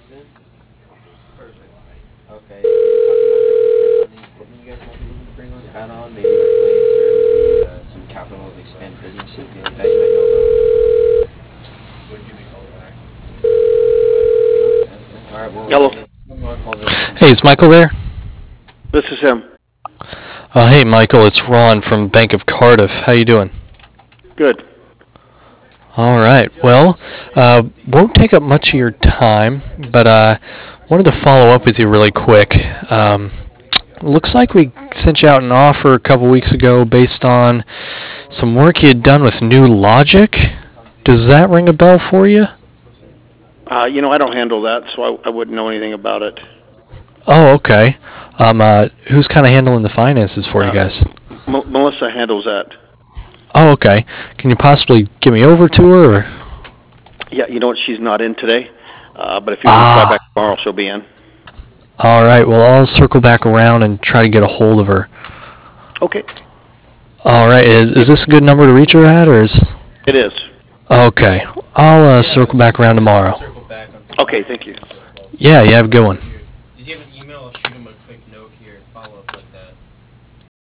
Perfect. Okay. You talking about equipment you guys might be looking to bring on, add on, maybe replace, or maybe some capital expenditures, something like that you might know about? All right. Well. Hello. Hey, is Michael there? This is him. Hey, Michael, it's Ron from Bank of Cardiff. How you doing? Good. All right. Well, won't take up much of your time, but wanted to follow up with you really quick. Looks like we sent you out an offer a couple weeks ago based on some work you had done with New Logic. Does that ring a bell for you? I don't handle that, so I wouldn't know anything about it. Oh, okay. Who's kind of handling the finances for you guys? Melissa handles that. Oh, okay. Can you possibly get me over to her? Or? Yeah, you know what? She's not in today, but if you want to try back tomorrow, she'll be in. All right. Well, I'll circle back around and try to get a hold of her. Okay. All right. Is this a good number to reach her at, or is? It is. Okay. I'll circle back around tomorrow. Okay. Thank you. Yeah. You have a good one.